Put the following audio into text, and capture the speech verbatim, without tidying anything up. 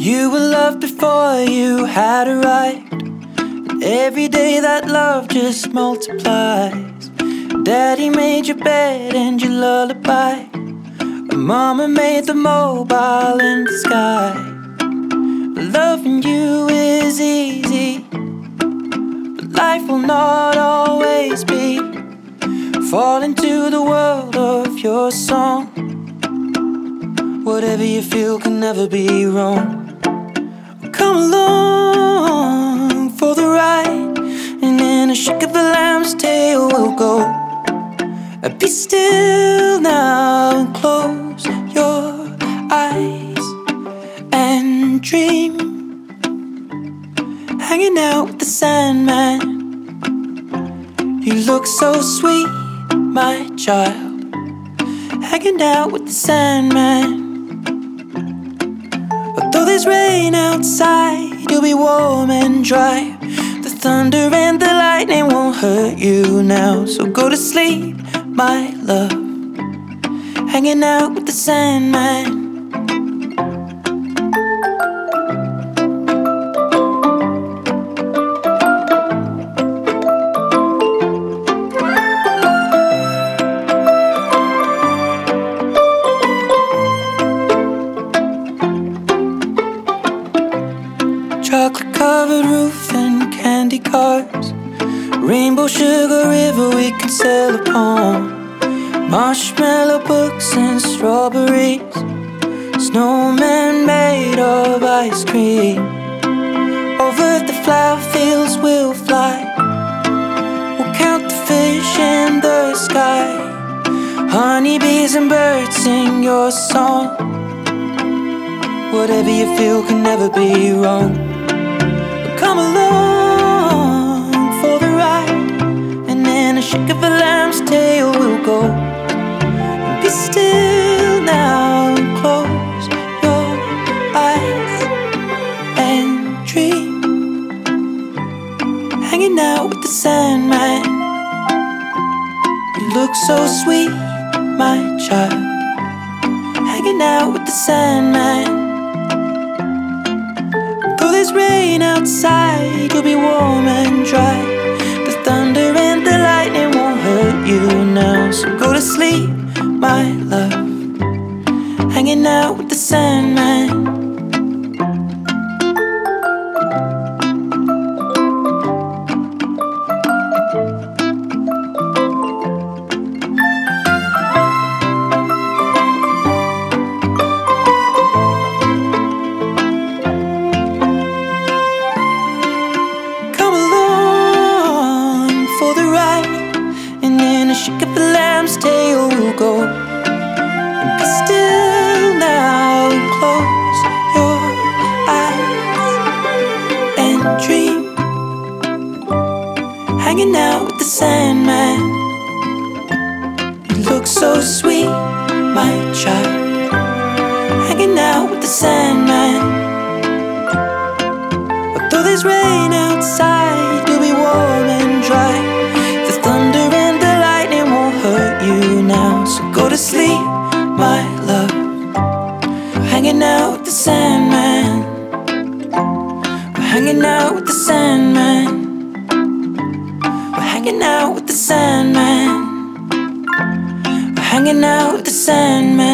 You were loved before you had arrived. Every day that love just multiplies. Daddy made your bed and your lullaby. Mama made the mobile in the sky. Loving you is easy, but life will not always be. Fall into the world of your song. Whatever you feel can never be wrong. Come along for the ride, and in a shake of a lamb's tail we'll go. Be still now and close your eyes and dream. Hanging out with the Sandman. You look so sweet, my child. Hanging out with the Sandman. Although there's rain outside, you'll be warm and dry. The thunder and the lightning won't hurt you now. So go to sleep, my love. Hanging out with the Sandman. Chocolate covered roof and candy cars. Rainbow sugar river we can sail upon. Marshmallow books and strawberries. Snowman made of ice cream. Over the flower fields we'll fly. We'll count the fish in the sky. Honeybees and birds sing your song. Whatever you feel can never be wrong. Come along for the ride, and in a shake of a lamb's tail we'll go. Be still now and close your eyes and dream. Hanging out with the Sandman. You look so sweet, my child. Hanging out with the Sandman. Though there's rain outside, you'll be warm and dry. The thunder and the lightning won't hurt you now. So go to sleep, my love. Hanging out with the Sandman. Shake up the lamb's tail we'll go. And be still now and close your eyes and dream. Hanging out with the Sandman. You look so sweet, my child. Hanging out with the Sandman. Although there's rain outside, you'll be warm and dry. The thunder and the hurt you now, so go to sleep, my love. We're hanging out with the Sandman. We're hanging out with the Sandman. We're hanging out with the Sandman. We're hanging out with the Sandman.